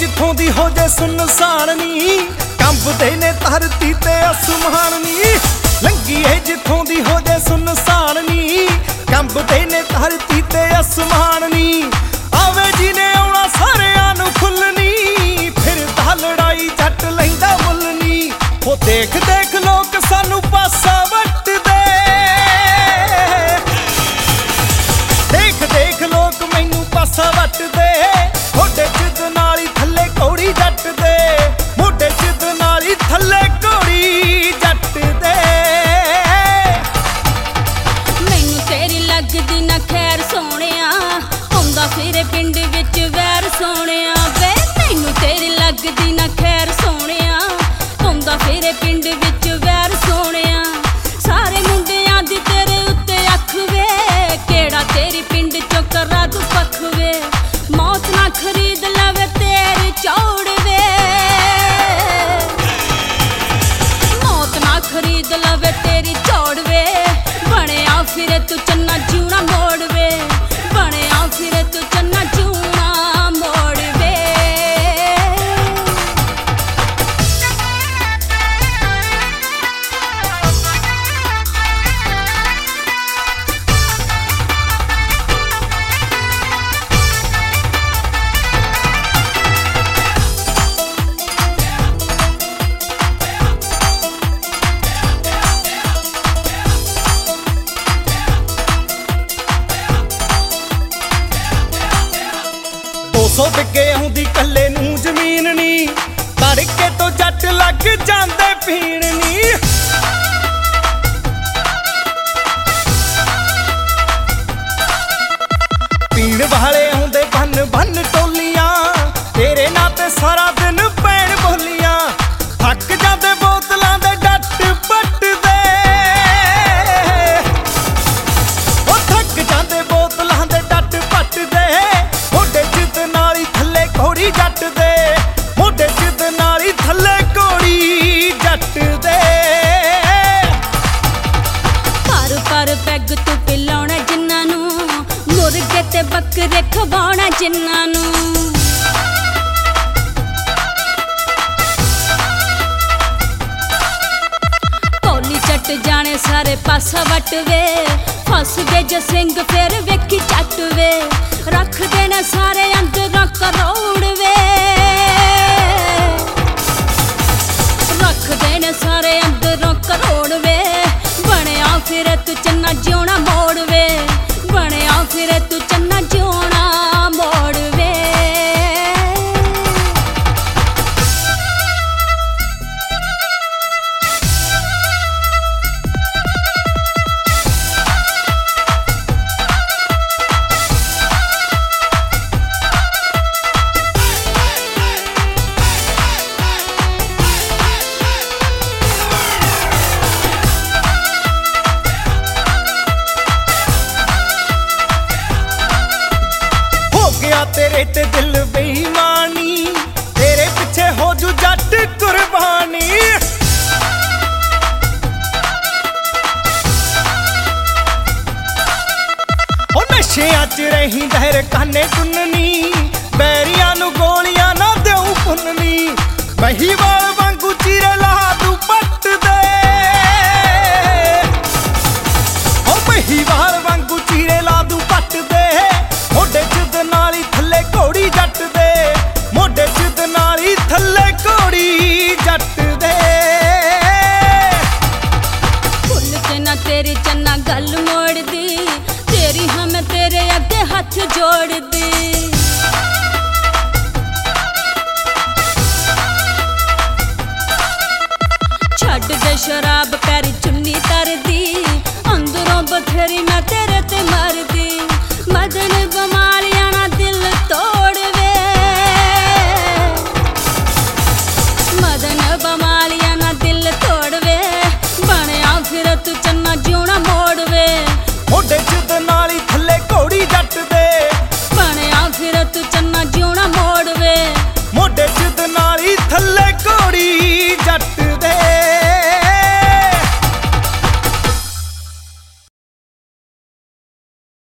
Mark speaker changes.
Speaker 1: ਜਿੱਥੋਂ ਦੀ ਹੋ ਜੇ ਸੁਨਸਾਨ ਨੀ, ਕੰਬਦੇ ਨੇ ਧਰਤੀ ਤੇ ਅਸਮਾਨ ਨੀ। ਲੰਗੀ ਏ ਜਿੱਥੋਂ ਦੀ ਹੋ ਜੇ ਸੁਨਸਾਨ ਨੀ, ਕੰਬਦੇ ਨੇ ਧਰਤੀ ਤੇ ਅਸਮਾਨ ਨੀ। ਆਵੇ ਜੀ ਨੇ ਆਉਣਾ ਸਾਰਿਆਂ ਨੂੰ ਖੁੱਲਣੀ, ਫਿਰਦਾ ਲੜਾਈ ਜੱਟ ਲੈਂਦਾ ਮੁੱਲ ਨੀ। ਉਹ ਦੇਖ ਦੇਖ ਲੋਕ ਸਾਨੂੰ ਪਾਸਾ ਵੱਟਦੇ, ਦੇਖ ਦੇਖ ਲੋਕ ਮੈਨੂੰ ਪਾਸਾ ਵੱਟਦੇ। ਮੋਢੇ ਚ ਨਾਲੀ ਥੱਲੇ ਘੋੜੀ ਜੱਟ ਦੇ, ਮੋਢੇ ਚ ਨਾਲੀ ਥੱਲੇ ਘੋੜੀ ਜੱਟ ਦੇ।
Speaker 2: ਮੈਨੂੰ ਤੇਰੀ ਲੱਗਦੀ ਨਾ ਖੈਰ ਸੋਹਣਿਆ, ਆਉਂਦਾ ਫਿਰੇ ਪਿੰਡ ਵਿੱਚ ਵੈਰ ਸੋਹਣਿਆ ਵੇ। ਮੈਨੂੰ ਤੇਰੀ ਲੱਗਦੀ ਨਾ ਖੈਰ ਸੋਹਣਿਆ, ਆਉਂਦਾ ਫਿਰੇ ਪਿੰਡ ਵਿੱਚ ਵੈਰ ਸੋਹਣਿਆ। ਸਾਰੇ ਮੁੰਡਿਆਂ ਦੀ ਤੇਰੇ ਉੱਤੇ ਅੱਖ ਵੇ, ਕਿਹੜਾ ਤੇਰੀ ਪਿੰਡ ਚੋਂ ਕਰਾ ਦੂ ਪੱਖ ਵੇ। ਮੌਤ ਨਾ ਖਰੀਦ ਲਵੇ ਤੇਰੀ ਚੌੜ ਵੇ, ਮੌਤ ਨਾ ਖਰੀਦ ਲਵੇ ਤੇਰੀ ਚੌੜ ਵੇ। ਬਣਿਆ ਫਿਰੇ ਤੂੰ ਚੰਨਾ ਜਿਉਣਾ ਮੋੜ ਵੇ, ਬਣਿਆ ਫਿਰੇ ਤੂੰ ਚੰਨਾ ਜਿਉਣਾ ਮੋੜ ਵੇ।
Speaker 1: ਸੋ ਵਿਕੇ ਆਉਂਦੀ ਕੱਲੇ ਨੂੰ ਜ਼ਮੀਨ ਨੀ, ਤੜਕੇ ਤੋਂ ਜੱਟ ਲੱਗ ਜਾਂਦੇ ਪੀਣ ਨੀ। ਪੀਣ ਵਾਲੇ ਆਉਂਦੇ ਬੰਨ ਬੰਨ ਟੋਲੀਆਂ, ਤੇਰੇ ਨਾਂ ਤੇ ਸਾਰਾ ਦਿਨ ਪੈਣ ਬੋਲੀਆਂ। ਥੱਕ ਜਾਂਦੇ ਬੋਤਲਾਂ ਦੇ ਡੱਟ ਪੱਟਦੇ, ਉਹ ਥੱਕ ਜਾਂਦੇ ਬੋਤਲਾਂ ਦੇ ਡੱਟ ਪੱਟਦੇ। ਮੋਢੇ ਚ ਨਾਲੀ ਥੱਲੇ ਘੋੜੀ ਜੱਟ ਦੇ, ਮੋਢੇ ਚ ਨਾਲੀ ਥੱਲੇ ਘੋੜੀ ਜੱਟ ਦੇ।
Speaker 2: ਪਰ ਪਰ ਪੈਗ ਤੂੰ ਪਿਲਾਉਣਾ ਜਿੰਨਾਂ ਨੂੰ, ਮੁਰਗੇ ਤੇ ਬੱਕਰੇ ਖਵਾਉਣਾ ਜਿੰਨਾਂ ਨੂੰ। ਕੋਲੀ ਚੱਟ ਜਾਣੇ ਸਾਰੇ ਪਾਸਾ ਵੱਟ ਵੇ, ਫਸ ਗਏ ਜੇ ਸਿੰਘ ਫਿਰ ਵੇਖੀ ਚੱਟ ਵੇ। ਰੱਖਦੇ ਨੇ ਸਾਰੇ ਅੰਦਰੋਂ ਕਰੋੜ ਵੇ, ਰੱਖਦੇ ਨੇ ਸਾਰੇ ਅੰਦਰੋਂ ਕਰੋੜ ਵੇ। ਬਣਿਆ ਫਿਰੇ ਤੂੰ ਚੰਨਾ ਜਿਉਣਾ ਮੋੜ ਵੇ, ਬਣਿਆ ਫਿਰੇ ਤੂੰ ਚੰਨਾ ਜਿਉਣਾ ਮੋੜ ਵੇ।
Speaker 1: ਤੇਰੇ ਤੇ ਦਿਲ ਬੇਈਮਾਨੀ, ਤੇਰੇ ਪਿੱਛੇ ਹੋ ਜੂ ਜੱਟ ਕੁਰਬਾਨੀ। ਉਹ ਨਸ਼ਿਆਂ ਚ ਰਹੀ ਦਹਿਰ ਕਾਨੇ ਟੁੰਨਣੀ, ਬੈਰੀਆਂ ਨੂੰ ਗੋਲੀਆਂ ਨਾ ਦਿਉ ਪੁੰਨਣੀ। ਮਹੀਵਾਲ ਵਾਂਗੂ ਚੀਰੇ ਲਾ ਦੂ ਪੱਟ ਦੇ, ਉਹ ਮਹੀਵਾਲ ਵਾਂਗੂ ਚੀਰੇ ਲਾ ਦੂ ਪੱਟ ਦੇ। ਮੋਢੇ ਚ ਨਾਲੀ ਥੱਲੇ ਘੋੜੀ ਜੱਟ ਦੇ, ਮੋਢੇ ਚ ਨਾਲੀ ਥੱਲੇ ਘੋੜੀ ਜੱਟ ਦੇ।
Speaker 2: ਭੁੱਲ ਕੇ ਨਾ ਤੇਰੀ ਚੰਨਾ ਗੱਲ ਮੋੜਦੀ, ਤੇਰੀ ਹਮ ਤੇਰੇ ਅੱਗੇ ਹੱਥ ਜੋੜਦੀ। ਛੱਡ ਦੇ ਸ਼ਰਾਬ ਪੈਰੀ ਚੁੰਨੀ ਤਰਦੀ,